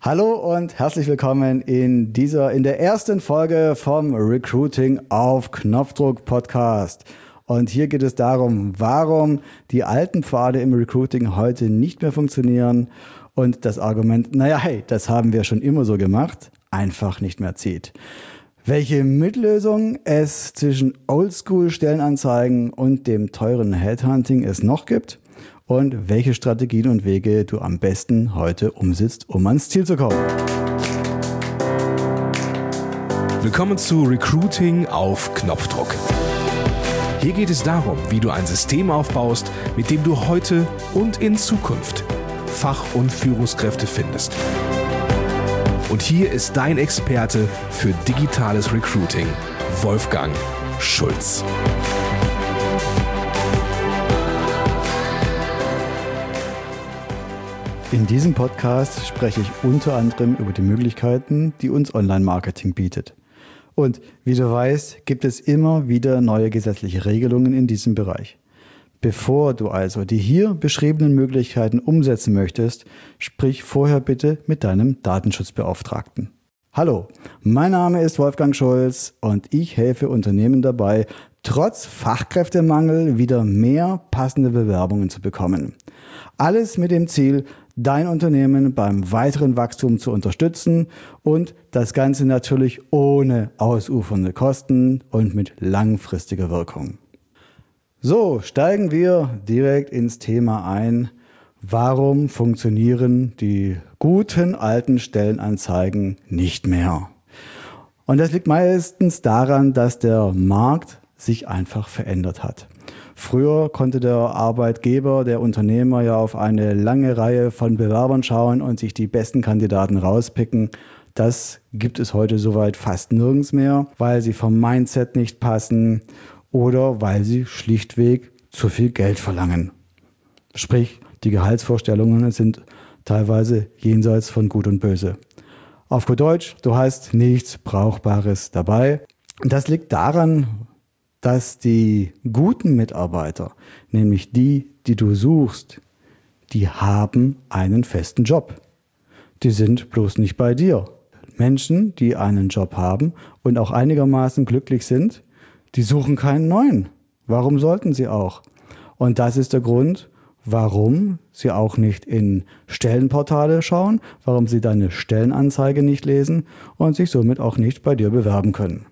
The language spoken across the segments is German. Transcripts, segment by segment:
Hallo und herzlich willkommen in der ersten Folge vom Recruiting auf Knopfdruck Podcast. Und hier geht es darum, warum die alten Pfade im Recruiting heute nicht mehr funktionieren und das Argument, das haben wir schon immer so gemacht, einfach nicht mehr zieht. Welche Mittellösung es zwischen Oldschool-Stellenanzeigen und dem teuren Headhunting es noch gibt und welche Strategien und Wege du am besten heute umsetzt, um ans Ziel zu kommen. Willkommen zu Recruiting auf Knopfdruck. Hier geht es darum, wie du ein System aufbaust, mit dem du heute und in Zukunft Fach- und Führungskräfte findest. Und hier ist dein Experte für digitales Recruiting, Wolfgang Schulz. In diesem Podcast spreche ich unter anderem über die Möglichkeiten, die uns Online-Marketing bietet. Und wie du weißt, gibt es immer wieder neue gesetzliche Regelungen in diesem Bereich. Bevor du also die hier beschriebenen Möglichkeiten umsetzen möchtest, sprich vorher bitte mit deinem Datenschutzbeauftragten. Hallo, mein Name ist Wolfgang Schulz und ich helfe Unternehmen dabei, trotz Fachkräftemangel wieder mehr passende Bewerbungen zu bekommen. Alles mit dem Ziel, dein Unternehmen beim weiteren Wachstum zu unterstützen und das Ganze natürlich ohne ausufernde Kosten und mit langfristiger Wirkung. So, steigen wir direkt ins Thema ein. Warum funktionieren die guten alten Stellenanzeigen nicht mehr? Und das liegt meistens daran, dass der Markt sich einfach verändert hat. Früher konnte der Arbeitgeber, der Unternehmer ja auf eine lange Reihe von Bewerbern schauen und sich die besten Kandidaten rauspicken. Das gibt es heute soweit fast nirgends mehr, weil sie vom Mindset nicht passen oder weil sie schlichtweg zu viel Geld verlangen. Sprich, die Gehaltsvorstellungen sind teilweise jenseits von Gut und Böse. Auf gut Deutsch, du hast nichts Brauchbares dabei. Das liegt daran, dass die guten Mitarbeiter, nämlich die du suchst, die haben einen festen Job. Die sind bloß nicht bei dir. Menschen, die einen Job haben und auch einigermaßen glücklich sind, die suchen keinen neuen. Warum sollten sie auch? Und das ist der Grund, warum sie auch nicht in Stellenportale schauen, warum sie deine Stellenanzeige nicht lesen und sich somit auch nicht bei dir bewerben können.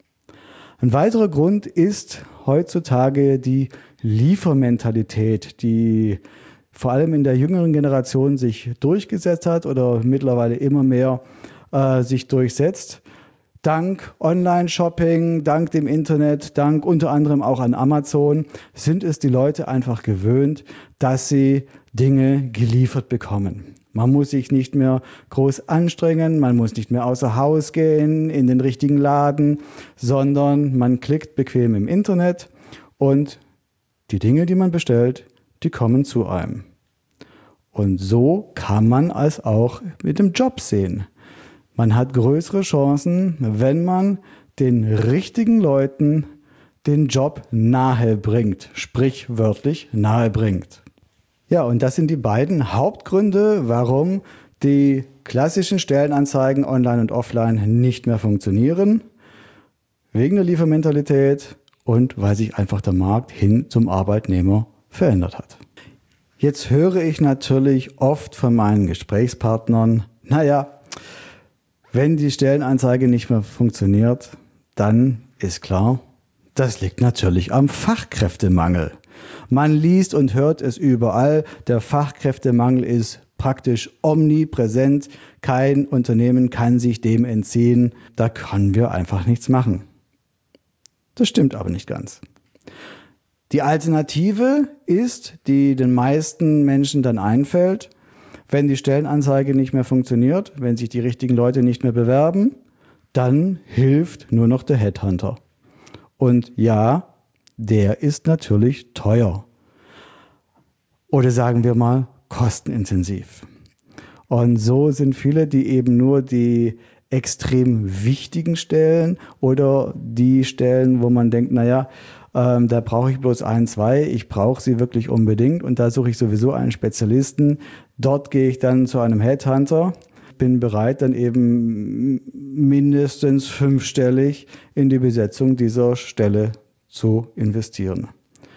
Ein weiterer Grund ist heutzutage die Liefermentalität, die vor allem in der jüngeren Generation sich durchgesetzt hat oder mittlerweile immer mehr sich durchsetzt. Dank Online-Shopping, dank dem Internet, dank unter anderem auch an Amazon sind es die Leute einfach gewöhnt, dass sie Dinge geliefert bekommen. Man muss sich nicht mehr groß anstrengen, man muss nicht mehr außer Haus gehen, in den richtigen Laden, sondern man klickt bequem im Internet und die Dinge, die man bestellt, die kommen zu einem. Und so kann man es auch mit dem Job sehen. Man hat größere Chancen, wenn man den richtigen Leuten den Job nahe bringt, sprichwörtlich nahe bringt. Ja, und das sind die beiden Hauptgründe, warum die klassischen Stellenanzeigen online und offline nicht mehr funktionieren. Wegen der Liefermentalität und weil sich einfach der Markt hin zum Arbeitnehmer verändert hat. Jetzt höre ich natürlich oft von meinen Gesprächspartnern, wenn die Stellenanzeige nicht mehr funktioniert, dann ist klar, das liegt natürlich am Fachkräftemangel. Man liest und hört es überall, der Fachkräftemangel ist praktisch omnipräsent, kein Unternehmen kann sich dem entziehen, da können wir einfach nichts machen. Das stimmt aber nicht ganz. Die Alternative ist, die den meisten Menschen dann einfällt, wenn die Stellenanzeige nicht mehr funktioniert, wenn sich die richtigen Leute nicht mehr bewerben, dann hilft nur noch der Headhunter. Und ja, der ist natürlich teuer. Oder sagen wir mal kostenintensiv. Und so sind viele, die eben nur die extrem wichtigen Stellen oder die Stellen, wo man denkt, da brauche ich bloß ein, zwei, ich brauche sie wirklich unbedingt und da suche ich sowieso einen Spezialisten. Dort gehe ich dann zu einem Headhunter. und bin bereit, dann eben mindestens 5-stellig in die Besetzung dieser Stelle zu investieren.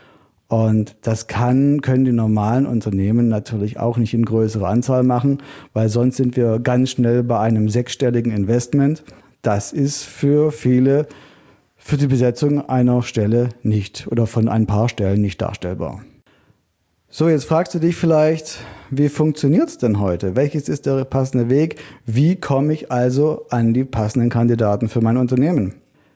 Und das können die normalen Unternehmen natürlich auch nicht in größerer Anzahl machen, weil sonst sind wir ganz schnell bei einem 6-stelligen Investment. Das ist für viele für die Besetzung einer Stelle nicht oder von ein paar Stellen nicht darstellbar. So, jetzt fragst du dich vielleicht, wie funktioniert es denn heute? Welches ist der passende Weg? Wie komme ich also an die passenden Kandidaten für mein Unternehmen?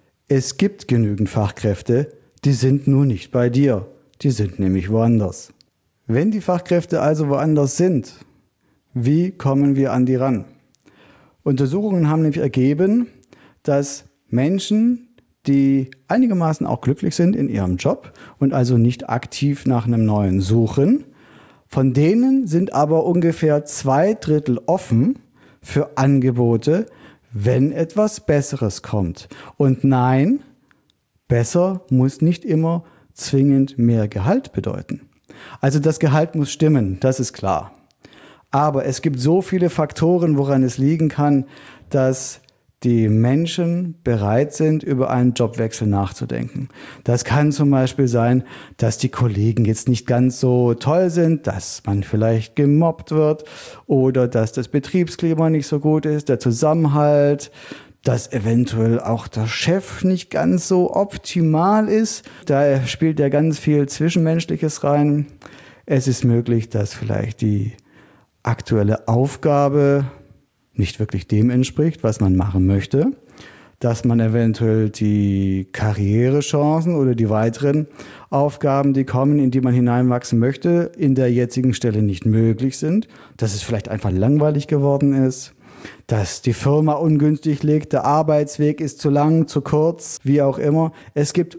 Es gibt genügend Fachkräfte, die sind nur nicht bei dir. Die sind nämlich woanders. Wenn die Fachkräfte also woanders sind, wie kommen wir an die ran? Untersuchungen haben nämlich ergeben, dass Menschen, die einigermaßen auch glücklich sind in ihrem Job und also nicht aktiv nach einem neuen suchen, von denen sind aber ungefähr 2/3 offen für Angebote, wenn etwas Besseres kommt. Und nein, besser muss nicht immer zwingend mehr Gehalt bedeuten. Also das Gehalt muss stimmen, das ist klar. Aber es gibt so viele Faktoren, woran es liegen kann, dass die Menschen bereit sind, über einen Jobwechsel nachzudenken. Das kann zum Beispiel sein, dass die Kollegen jetzt nicht ganz so toll sind, dass man vielleicht gemobbt wird oder dass das Betriebsklima nicht so gut ist, der Zusammenhalt, dass eventuell auch der Chef nicht ganz so optimal ist. Da spielt ja ganz viel Zwischenmenschliches rein. Es ist möglich, dass vielleicht die aktuelle Aufgabe nicht wirklich dem entspricht, was man machen möchte, dass man eventuell die Karrierechancen oder die weiteren Aufgaben, die kommen, in die man hineinwachsen möchte, in der jetzigen Stelle nicht möglich sind, dass es vielleicht einfach langweilig geworden ist, dass die Firma ungünstig liegt, der Arbeitsweg ist zu lang, zu kurz, wie auch immer. Es gibt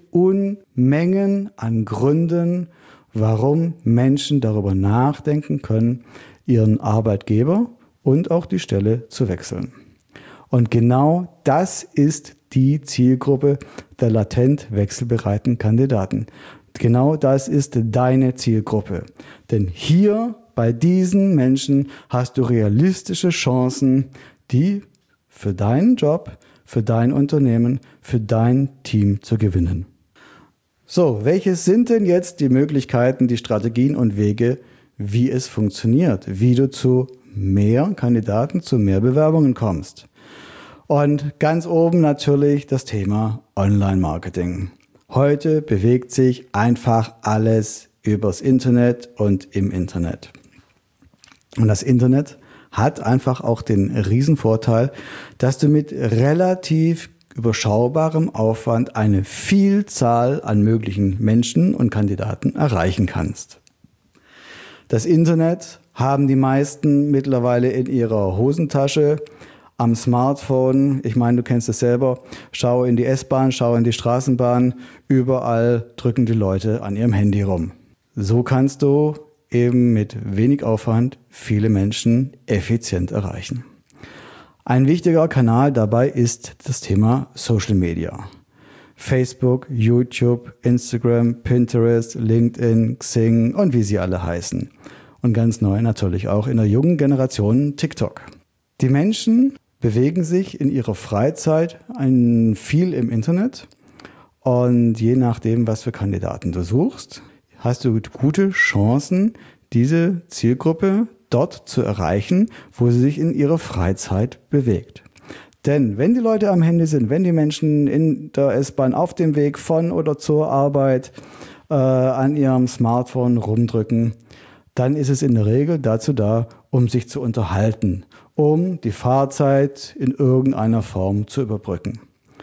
Unmengen an Gründen, warum Menschen darüber nachdenken können, ihren Arbeitgeber und auch die Stelle zu wechseln. Und genau das ist die Zielgruppe der latent wechselbereiten Kandidaten. Genau das ist deine Zielgruppe. Denn hier bei diesen Menschen hast du realistische Chancen, die für deinen Job, für dein Unternehmen, für dein Team zu gewinnen. So, welche sind denn jetzt die Möglichkeiten, die Strategien und Wege, wie es funktioniert, wie du zu mehr Kandidaten, zu mehr Bewerbungen kommst? Und ganz oben natürlich das Thema Online-Marketing. Heute bewegt sich einfach alles übers Internet und im Internet. Und das Internet hat einfach auch den Riesenvorteil, dass du mit relativ überschaubarem Aufwand eine Vielzahl an möglichen Menschen und Kandidaten erreichen kannst. Das Internet haben die meisten mittlerweile in ihrer Hosentasche, am Smartphone. Ich meine, du kennst es selber. Schau in die S-Bahn, schau in die Straßenbahn. Überall drücken die Leute an ihrem Handy rum. So kannst du eben mit wenig Aufwand viele Menschen effizient erreichen. Ein wichtiger Kanal dabei ist das Thema Social Media. Facebook, YouTube, Instagram, Pinterest, LinkedIn, Xing und wie sie alle heißen. Und ganz neu natürlich auch in der jungen Generation TikTok. Die Menschen bewegen sich in ihrer Freizeit viel im Internet und je nachdem, was für Kandidaten du suchst, hast du gute Chancen, diese Zielgruppe dort zu erreichen, wo sie sich in ihrer Freizeit bewegt. Denn wenn die Leute am Handy sind, wenn die Menschen in der S-Bahn auf dem Weg von oder zur Arbeit an ihrem Smartphone rumdrücken, dann ist es in der Regel dazu da, um sich zu unterhalten, um die Fahrzeit in irgendeiner Form zu überbrücken.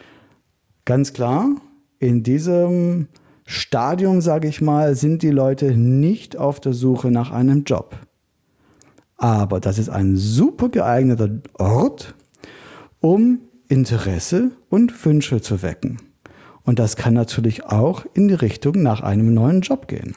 Ganz klar, in diesem Stadium, sage ich mal, sind die Leute nicht auf der Suche nach einem Job. Aber das ist ein super geeigneter Ort, um Interesse und Wünsche zu wecken. Und das kann natürlich auch in die Richtung nach einem neuen Job gehen.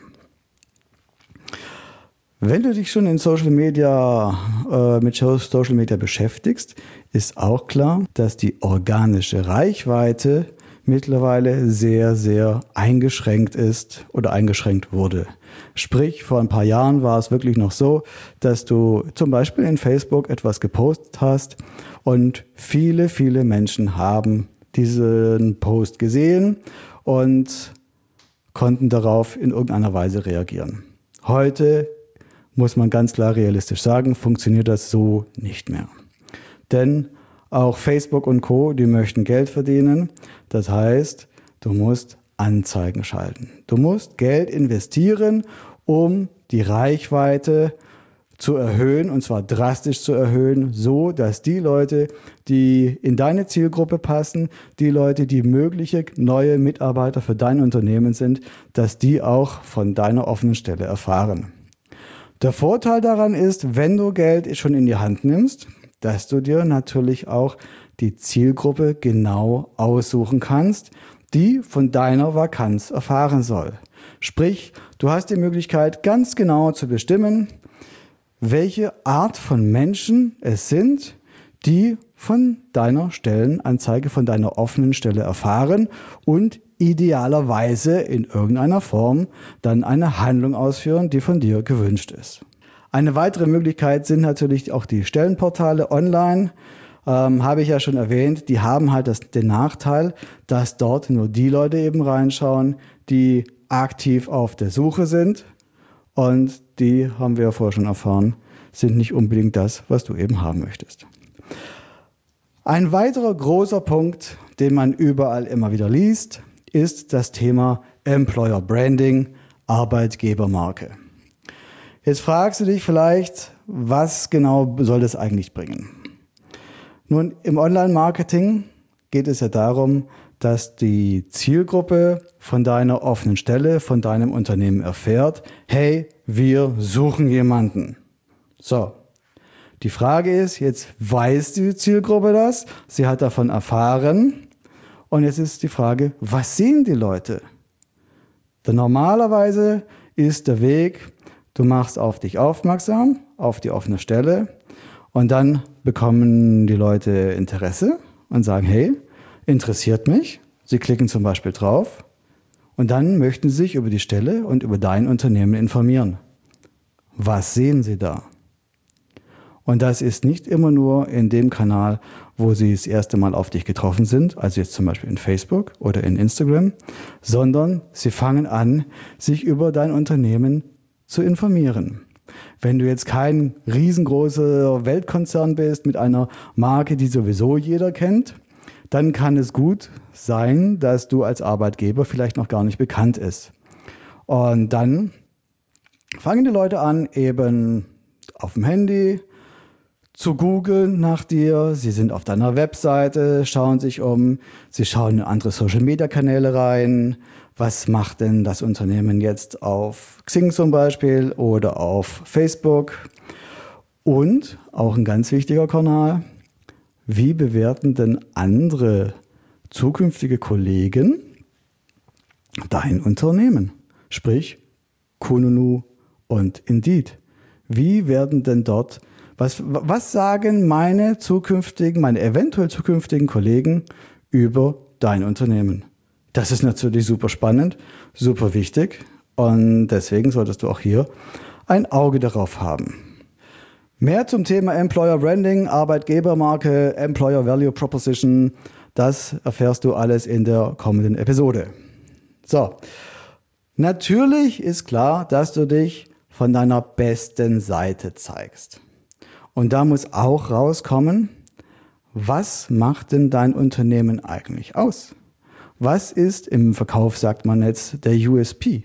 Wenn du dich schon in Social Media, mit Social Media beschäftigst, ist auch klar, dass die organische Reichweite mittlerweile sehr, sehr eingeschränkt ist oder eingeschränkt wurde. Sprich, vor ein paar Jahren war es wirklich noch so, dass du zum Beispiel in Facebook etwas gepostet hast und viele, viele Menschen haben diesen Post gesehen und konnten darauf in irgendeiner Weise reagieren. Heute muss man ganz klar realistisch sagen, funktioniert das so nicht mehr. Denn auch Facebook und Co., die möchten Geld verdienen. Das heißt, du musst Anzeigen schalten. Du musst Geld investieren, um die Reichweite zu erhöhen, und zwar drastisch zu erhöhen, so dass die Leute, die in deine Zielgruppe passen, die Leute, die mögliche neue Mitarbeiter für dein Unternehmen sind, dass die auch von deiner offenen Stelle erfahren. Der Vorteil daran ist, wenn du Geld schon in die Hand nimmst, dass du dir natürlich auch die Zielgruppe genau aussuchen kannst, die von deiner Vakanz erfahren soll. Sprich, du hast die Möglichkeit, ganz genau zu bestimmen, welche Art von Menschen es sind, die von deiner Stellenanzeige, von deiner offenen Stelle erfahren und idealerweise in irgendeiner Form dann eine Handlung ausführen, die von dir gewünscht ist. Eine weitere Möglichkeit sind natürlich auch die Stellenportale online. Habe ich ja schon erwähnt, die haben halt den Nachteil, dass dort nur die Leute eben reinschauen, die aktiv auf der Suche sind. Und die, haben wir ja vorher schon erfahren, sind nicht unbedingt das, was du eben haben möchtest. Ein weiterer großer Punkt, den man überall immer wieder liest, ist das Thema Employer Branding, Arbeitgebermarke. Jetzt fragst du dich vielleicht, was genau soll das eigentlich bringen? Nun, im Online-Marketing geht es ja darum, dass die Zielgruppe von deiner offenen Stelle, von deinem Unternehmen erfährt, hey, wir suchen jemanden. So, die Frage ist, jetzt weiß die Zielgruppe das, sie hat davon erfahren und jetzt ist die Frage, was sehen die Leute? Denn normalerweise ist der Weg, du machst auf dich aufmerksam, auf die offene Stelle und dann bekommen die Leute Interesse und sagen, hey, interessiert mich. Sie klicken zum Beispiel drauf und dann möchten sie sich über die Stelle und über dein Unternehmen informieren. Was sehen sie da? Und das ist nicht immer nur in dem Kanal, wo sie das erste Mal auf dich getroffen sind, also jetzt zum Beispiel in Facebook oder in Instagram, sondern sie fangen an, sich über dein Unternehmen zu informieren. Wenn du jetzt kein riesengroßer Weltkonzern bist mit einer Marke, die sowieso jeder kennt, dann kann es gut sein, dass du als Arbeitgeber vielleicht noch gar nicht bekannt ist. Und dann fangen die Leute an, eben auf dem Handy zu googeln nach dir. Sie sind auf deiner Webseite, schauen sich um, sie schauen in andere Social-Media-Kanäle rein. Was macht denn das Unternehmen jetzt auf Xing zum Beispiel oder auf Facebook? Und auch ein ganz wichtiger Kanal, wie bewerten denn andere zukünftige Kollegen dein Unternehmen? Sprich, Kununu und Indeed. Wie werden denn dort, was sagen meine eventuell zukünftigen Kollegen über dein Unternehmen? Das ist natürlich super spannend, super wichtig und deswegen solltest du auch hier ein Auge darauf haben. Mehr zum Thema Employer Branding, Arbeitgebermarke, Employer Value Proposition, das erfährst du alles in der kommenden Episode. So, natürlich ist klar, dass du dich von deiner besten Seite zeigst. Und da muss auch rauskommen, was macht denn dein Unternehmen eigentlich aus? Was ist im Verkauf, sagt man jetzt, der USP?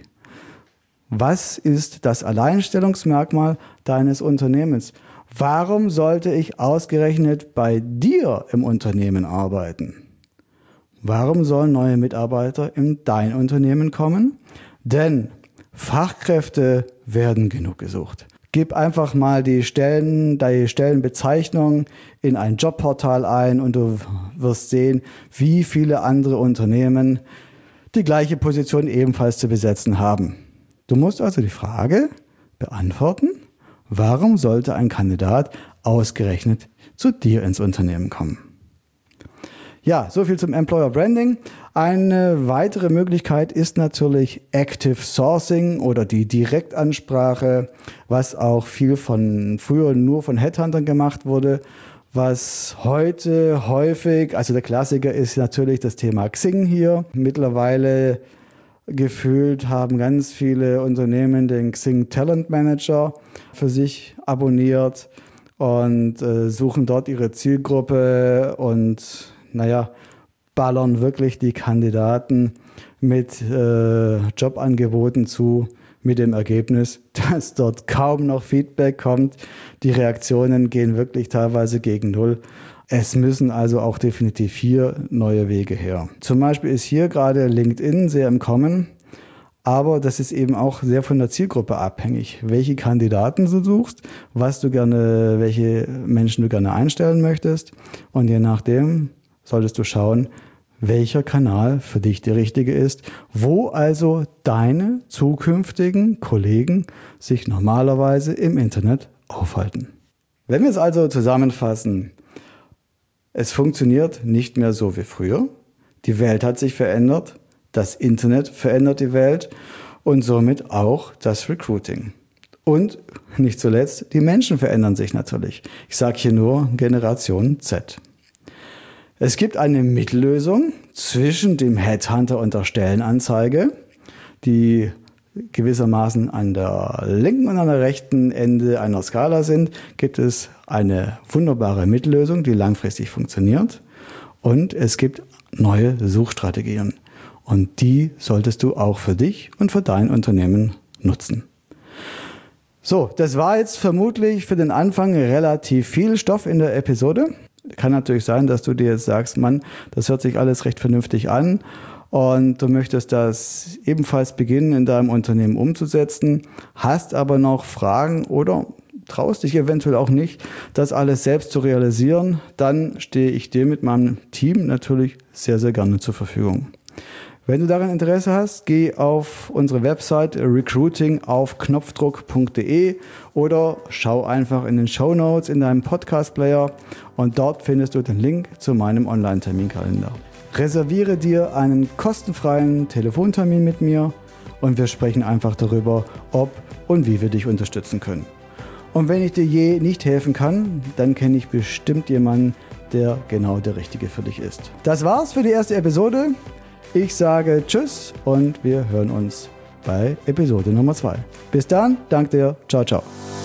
Was ist das Alleinstellungsmerkmal deines Unternehmens? Warum sollte ich ausgerechnet bei dir im Unternehmen arbeiten? Warum sollen neue Mitarbeiter in dein Unternehmen kommen? Denn Fachkräfte werden genug gesucht. Gib einfach mal die Stellenbezeichnung in ein Jobportal ein und du wirst sehen, wie viele andere Unternehmen die gleiche Position ebenfalls zu besetzen haben. Du musst also die Frage beantworten, warum sollte ein Kandidat ausgerechnet zu dir ins Unternehmen kommen? Ja, so viel zum Employer Branding. Eine weitere Möglichkeit ist natürlich Active Sourcing oder die Direktansprache, was auch viel von früher nur von Headhuntern gemacht wurde, was heute häufig, also der Klassiker ist natürlich das Thema Xing hier. Mittlerweile gefühlt haben ganz viele Unternehmen den Xing Talent Manager für sich abonniert und suchen dort ihre Zielgruppe und ballern wirklich die Kandidaten mit Jobangeboten zu, mit dem Ergebnis, dass dort kaum noch Feedback kommt. Die Reaktionen gehen wirklich teilweise gegen Null. Es müssen also auch definitiv hier neue Wege her. Zum Beispiel ist hier gerade LinkedIn sehr im Kommen, aber das ist eben auch sehr von der Zielgruppe abhängig. Welche Kandidaten du suchst, welche Menschen du gerne einstellen möchtest und je nachdem solltest du schauen, welcher Kanal für dich der richtige ist, wo also deine zukünftigen Kollegen sich normalerweise im Internet aufhalten. Wenn wir es also zusammenfassen, es funktioniert nicht mehr so wie früher. Die Welt hat sich verändert, das Internet verändert die Welt und somit auch das Recruiting. Und nicht zuletzt, die Menschen verändern sich natürlich. Ich sage hier nur Generation Z. Es gibt eine Mittellösung zwischen dem Headhunter und der Stellenanzeige, die gewissermaßen an der linken und an der rechten Ende einer Skala sind, gibt es eine wunderbare Mittellösung, die langfristig funktioniert. Und es gibt neue Suchstrategien. Und die solltest du auch für dich und für dein Unternehmen nutzen. So, das war jetzt vermutlich für den Anfang relativ viel Stoff in der Episode. Kann natürlich sein, dass du dir jetzt sagst, Mann, das hört sich alles recht vernünftig an und du möchtest das ebenfalls beginnen, in deinem Unternehmen umzusetzen, hast aber noch Fragen oder traust dich eventuell auch nicht, das alles selbst zu realisieren, dann stehe ich dir mit meinem Team natürlich sehr, sehr gerne zur Verfügung. Wenn du daran Interesse hast, geh auf unsere Website recruitingaufknopfdruck.de oder schau einfach in den Shownotes in deinem Podcast-Player und dort findest du den Link zu meinem Online-Terminkalender. Reserviere dir einen kostenfreien Telefontermin mit mir und wir sprechen einfach darüber, ob und wie wir dich unterstützen können. Und wenn ich dir je nicht helfen kann, dann kenne ich bestimmt jemanden, der genau der Richtige für dich ist. Das war's für die erste Episode. Ich sage Tschüss und wir hören uns bei Episode Nummer 2. Bis dann, danke dir, ciao, ciao.